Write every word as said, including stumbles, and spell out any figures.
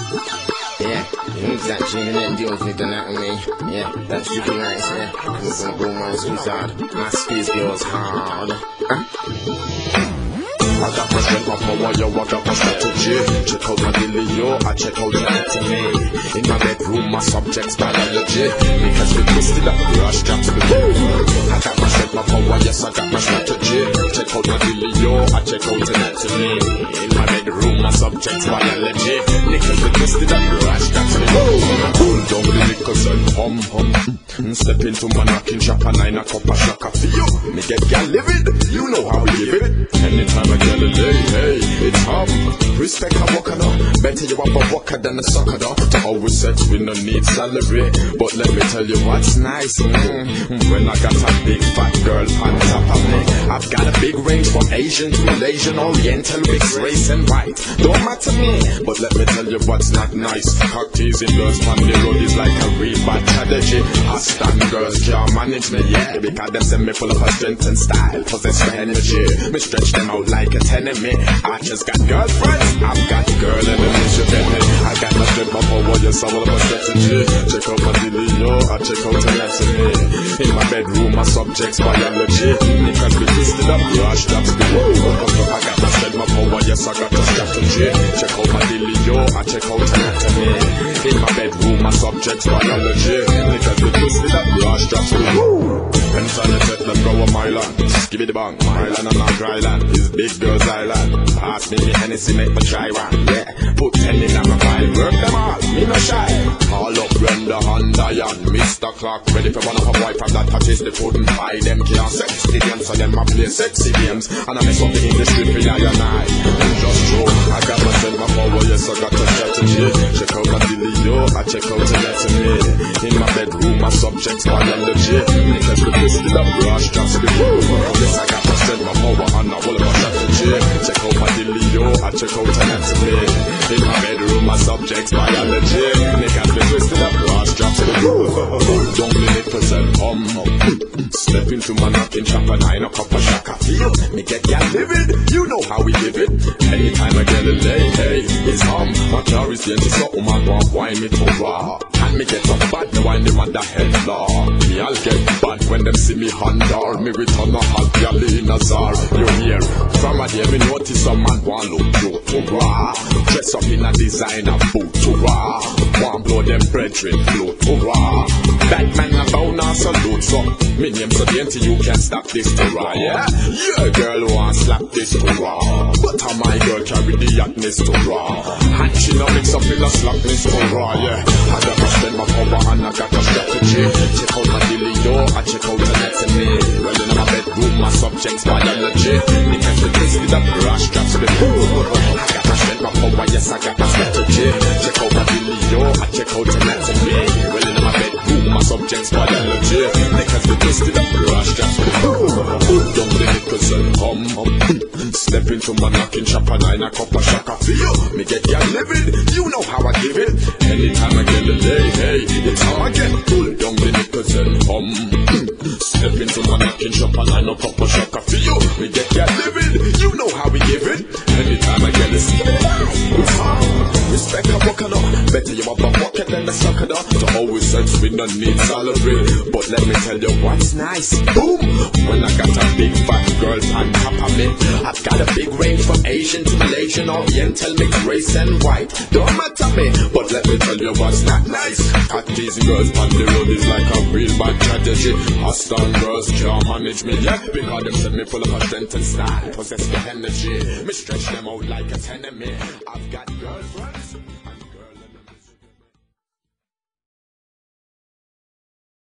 Yeah, who's that jigging and deals with that with me? Yeah, that's super nice, yeah. Cause I'm gonna go my squeeze hard. My squeeze goes hard. Huh? I got my strength, my power, yo, I got my strategy. Check out my dealio, I check out the anatomy. In my bedroom, my subject's biology. Because we twisted up, rush drops the boom. I got my strength, my power, yes, I got my strategy. Check out my dealio, I check out the anatomy. In my bedroom, my subject's biology. Because we twisted up, rush drops the boom. Pull down the liquors and hum hum. Step into my knocking shop and nine a cup of shaka for you. Me get gal livid, you know how we give it. Anytime I get a day, hey, it's hum. Respect a walker now. Better you up a walker than a sucker though. To always sex we no need salary. But let me tell you what's nice. Mm, when I got a big fat girl on top of me. I've got a big range from Asian to Malaysian, Oriental, mixed race and white. Don't matter me, but let me tell you what's not nice. Cock teasing girls on the road is like a real bad strategy. I stand girls can't manage me, yeah. Because them send me full of her strength and style. Possess my energy. Me stretch them out like a enemy. I just got girlfriends, I've got girl enemies, you get me. I got my strength, my power, yes, all of my strategy. Check out my dealio, I check out anatomy. In my bedroom, my subject's biology. Because we twisted up, rush, that's the woo. I got my strength, my power, yes, I got the strategy. Check out my dealio, I check out anatomy. In my bedroom, my subject's biology. Because we twisted up, rush, that's the woo. And trying to set them go a mile on. Give it the bang, Island and not dry land. It's big girls island. Pass me the Hennessy, make me try one. Yeah, put ten in my vibe. Work them all, me no shy. Call up Brenda and Diane. Mister Clark, ready for one of a boy from that touches the food and buy them can't sexy games. So them I play sexy games. And I mess up the industry for I and I. And just show, I got myself my power, yes I got a strategy. Check out my dealio, I check out the anatomy. In my bedroom, my subjects biology. Because we twisted up, rush, just the woo. Yes, I got my strength, my power, and all of my strategy. Check out my dealio, I check out anatomy. In my bedroom, my subjects biology. Because we twisted up, rush, just the woo. Don't be nipples and hum. Step into my knocking shop and I know cup of shaka. Feel me get ya livid, you know how we live it. Anytime I get a lay, hey, it's hum. My car is danger, so oh my god, why me to raw? And me get up bad, me wine them on the head law. Me I'll get bad when them see me handle. Me return a hot gal in a czar. You hear, from a day me notice a man want look cute to raw. Dress up in a designer boot to raw. Want blow them brethren float to raw. That man a bound and salute, so me name so dainty you can't stop this to raw, yeah? Yeah, girl want slap this to raw. But how my girl carry the hotness to raw. And she no mix up in a slackness to raw, yeah? I got to spend my power and I got a strategy. Check out my dealio, I check out anatomy. Well in my bedroom, my subjects biology. Because we twisted up, rush drops to the boom. I got to spend my power, yes I got my strategy. Check out my dealio, I check out anatomy. Well in my bedroom, my subjects biology. Because we twisted up, rush drops to the boom. Put down the nipples and hum hum. Step into my knocking shop and I knock up a shaka for you. Me get ya livid, you know how I give it. Anytime I get a day, hey, it's how I get. Pull down the nipples and hum. Step into my knocking shop and I knock up a shaka for you. Me get ya livid, you know how we give it. Anytime I get a see it's hard. Respect a walker now. Better you have a walker than a sucker now. To always sex we don't need salary. But let me tell you what's nice. Boom! When I got a big fat girl on top of me. I've got a big range from Asian to Malaysian, Oriental, mixed race and white. Don't matter me, but let me tell you what's not nice. Cat teasing girls on the road is like a real bad strategy. Hostile girls can't manage me yet. Because them send me full of strength and style. Possess the energy. Me stretch them out like a enemy. I've got girlfriends.